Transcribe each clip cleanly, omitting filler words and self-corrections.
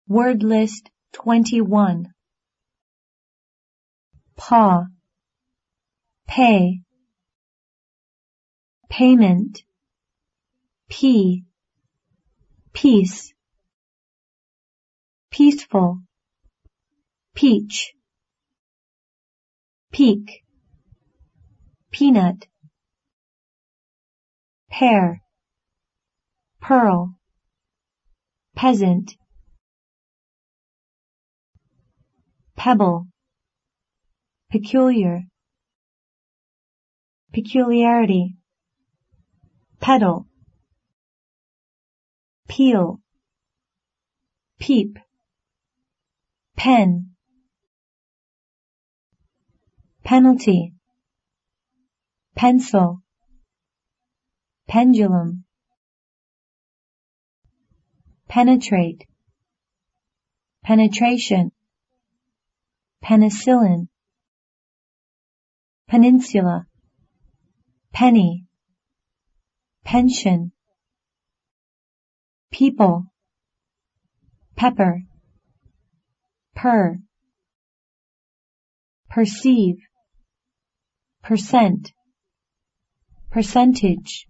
Word list 21. Paw, pay, payment, pea, peace, peaceful, peach, peak, peanut, pear, pearl, peasant, pebble, peculiar, peculiarity, pedal, peel, peep, pen, penalty, pencil, pendulum, penetrate, penetration, penicillin, peninsula, penny, pension, people, pepper, purr, perceive, percent, percentage,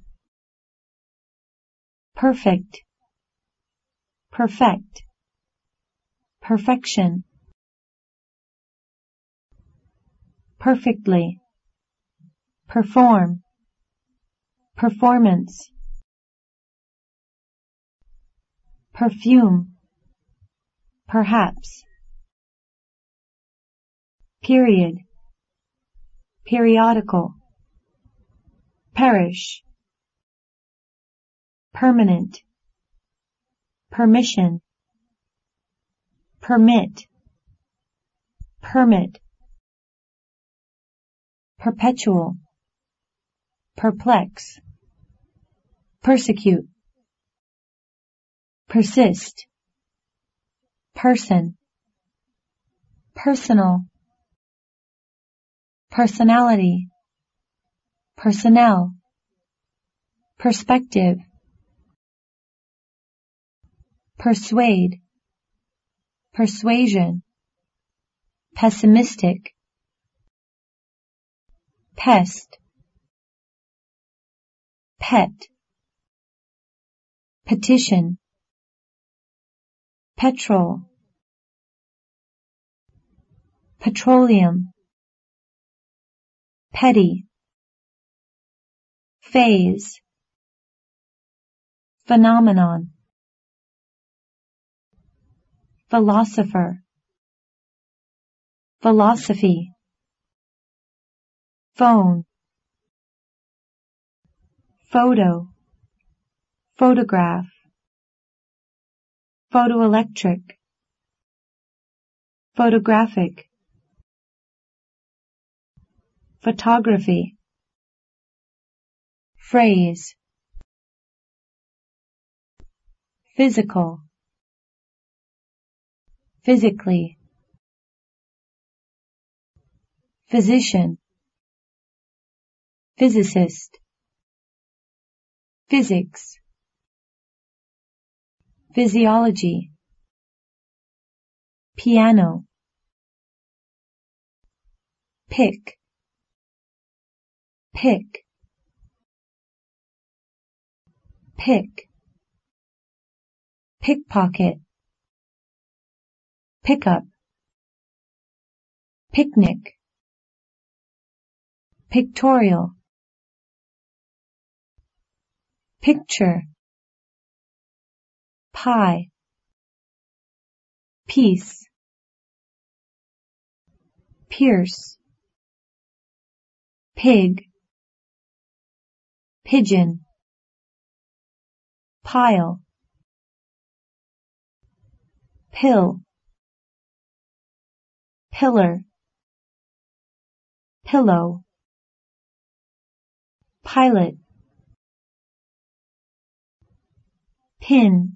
perfect, perfect, perfection, perfectly, perform, performance, perfume, perhaps, period, periodical, perish, permanent, permission, permit, permit, perpetual, perplex, persecute, persist, person, personal, personality, personnel, perspective, persuade, persuasion, pessimistic, pest, pet, petition, petrol, petroleum, petty, phase, phenomenon, philosopher, philosophy, phone, photo, photograph, photoelectric, photographic, photography, phrase, physical, physically, physician, physicist, physics, physiology, piano, pick, pick, pick, pickpocket, pickup, picnic, pictorial, picture, pie, piece, pierce, pig, pigeon, pile, pill, pillar, pillow, pilot, pin,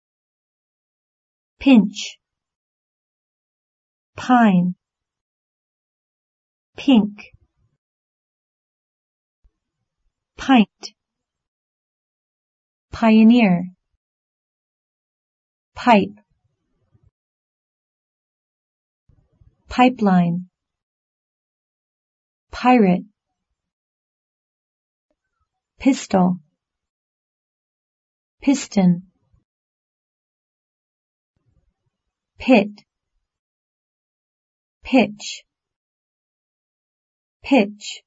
pinch, pine, pink, pint, pioneer, pipe, pipeline, pirate, pistol, piston, pit, pitch, pitch,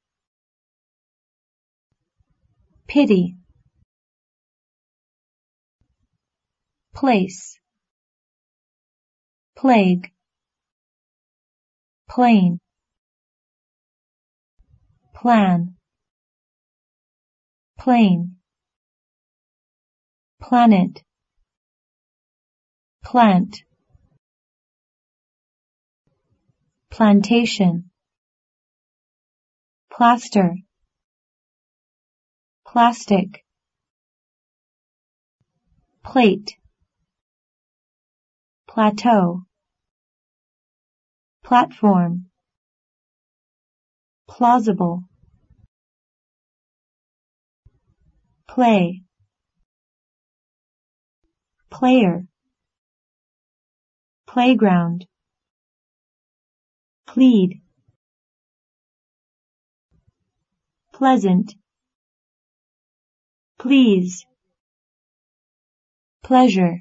pity, place, plague, plane, plan, plane, planet, plant, plantation, plaster, plastic, plate, plateau, platform, plausible, play, player, playground, plead, pleasant, please, pleasure,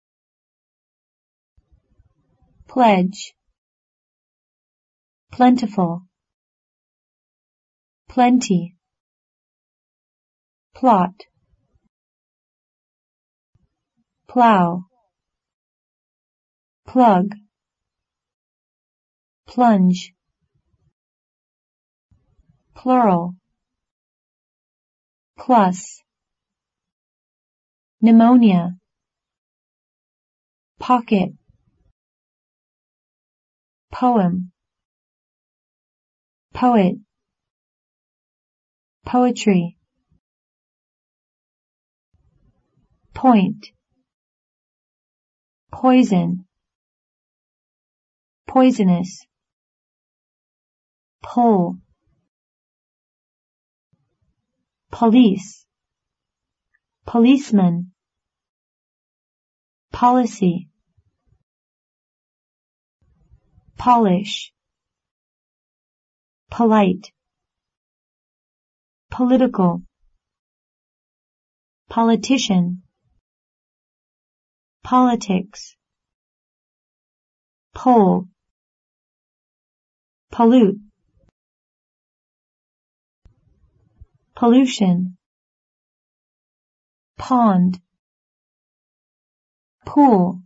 pledge, plentiful, plenty, plot, plow, plug, plunge, plural, plus, pneumonia, pocket, poem, poet, poetry, point, poison, poisonous, pole, police, policeman, policy, polish, polite, political, politician, politics, poll, pollute, pollution, pond, pool,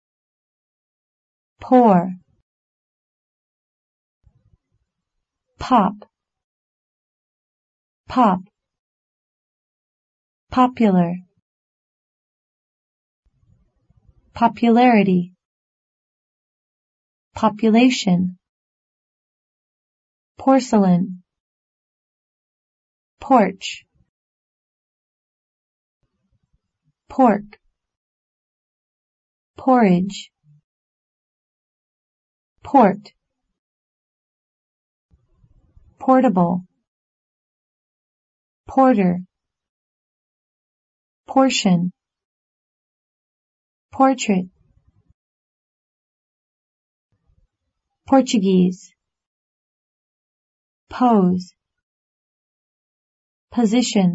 pour, pop, pop, popular, popularity, population, porcelain, porch, pork, porridge, port, portable, porter, portion, portrait, Portuguese, pose, position,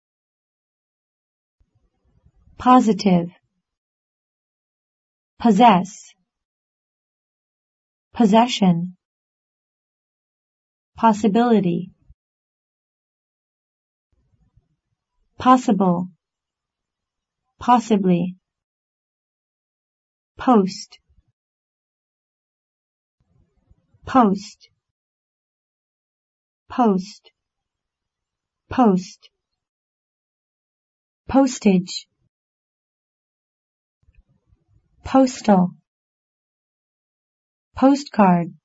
positive, possess, possession, possibility, possible, possibly, post, post, post, post, postage, postal, postcard,